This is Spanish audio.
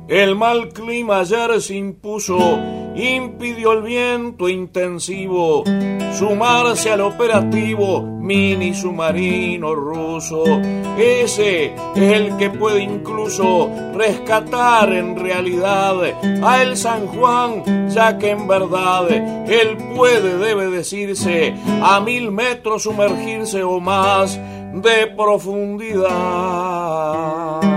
El mal clima ayer se impuso, impidió el viento intensivo sumarse al operativo mini submarino ruso. Ese es el que puede incluso rescatar en realidad a el San Juan, ya que en verdad él puede, debe decirse, a 1000 metros sumergirse o más de profundidad.